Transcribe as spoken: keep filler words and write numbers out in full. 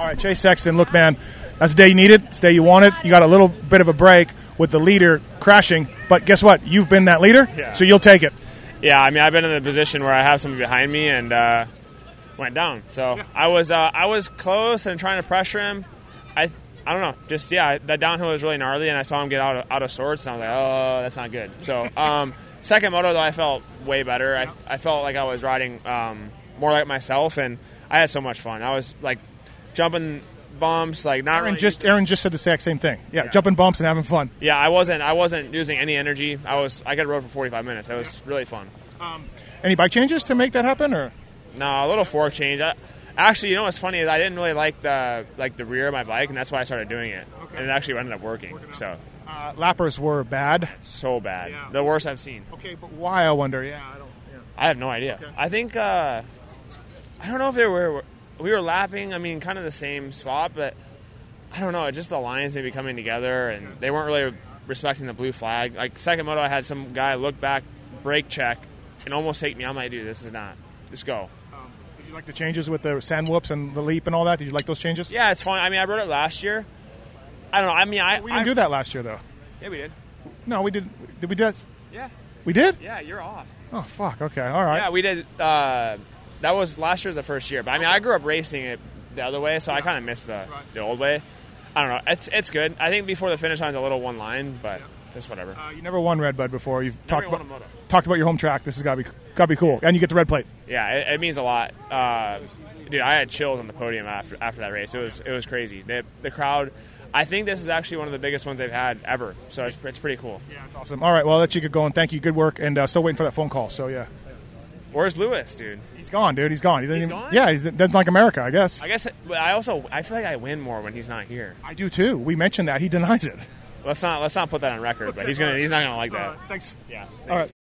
All right, Chase Sexton, look, man, that's the day you need it. It's the day you want it. You got a little bit of a break with the leader crashing, but guess what? You've been that leader, yeah. so you'll take it. Yeah, I mean, I've been in the position where I have somebody behind me and uh, went down. So yeah. I was uh, I was close and trying to pressure him. I I don't know, just, yeah, that downhill was really gnarly, and I saw him get out of, out of sorts, and I was like, oh, that's not good. So um, second moto, though, I felt way better. I, I felt like I was riding um, more like myself, and I had so much fun. I was, like, jumping bumps, like not Aaron really just Aaron just said the exact same thing. Yeah, yeah, jumping bumps and having fun. Yeah, I wasn't I wasn't using any energy. I was I got rode for forty-five minutes. It was really fun. Um, any bike changes to make that happen, or no? A little fork change. I, actually, you know what's funny is I didn't really like the like the rear of my bike, and that's why I started doing it. Okay. And it actually ended up working. So uh, lappers were bad, so bad, yeah. The worst I've seen. Okay, but why? I wonder. Yeah, I don't. Yeah. I have no idea. Okay. I think uh, I don't know if they were. We were lapping, I mean, kind of the same spot, but I don't know. Just the lines maybe coming together, and they weren't really respecting the blue flag. Like, second moto, I had some guy look back, brake check, and almost take me. I'm like, dude, this is not. Just go. Um, did you like the changes with the sand whoops and the leap and all that? Did you like those changes? Yeah, it's fun. I mean, I rode it last year. I don't know. I mean, I... We didn't I, do that last year, though. Yeah, we did. No, we did. Did we do that? Yeah. We did? Yeah, you're off. Oh, fuck. Okay, all right. Yeah, we did. Uh, that was last year's the first year. But, I mean, I grew up racing it the other way, so I kind of missed the, the old way. I don't know. It's it's good. I think before the finish line's a little one line, but just whatever. Uh, you never won Redbud before. You've never talked won about a moto. talked about your home track. This has got to be got to be cool, and you get the red plate. Yeah, it, it means a lot. Uh, dude, I had chills on the podium after after that race. It was it was crazy. The, the crowd. I think this is actually one of the biggest ones they've had ever. So it's it's pretty cool. Yeah, it's awesome. All right, well, I'll let you get going. Thank you. Good work, and uh, still waiting for that phone call. So yeah. Where's Lewis, dude? He's gone, dude. He's gone. He doesn't he's even, gone? Yeah, he doesn't like America, I guess. I guess. But I also I feel like I win more when he's not here. I do too. We mentioned that. He denies it. Let's not let's not put that on record. Okay, but he's gonna right. he's not gonna like that. Uh, thanks. Yeah. Thanks. All right.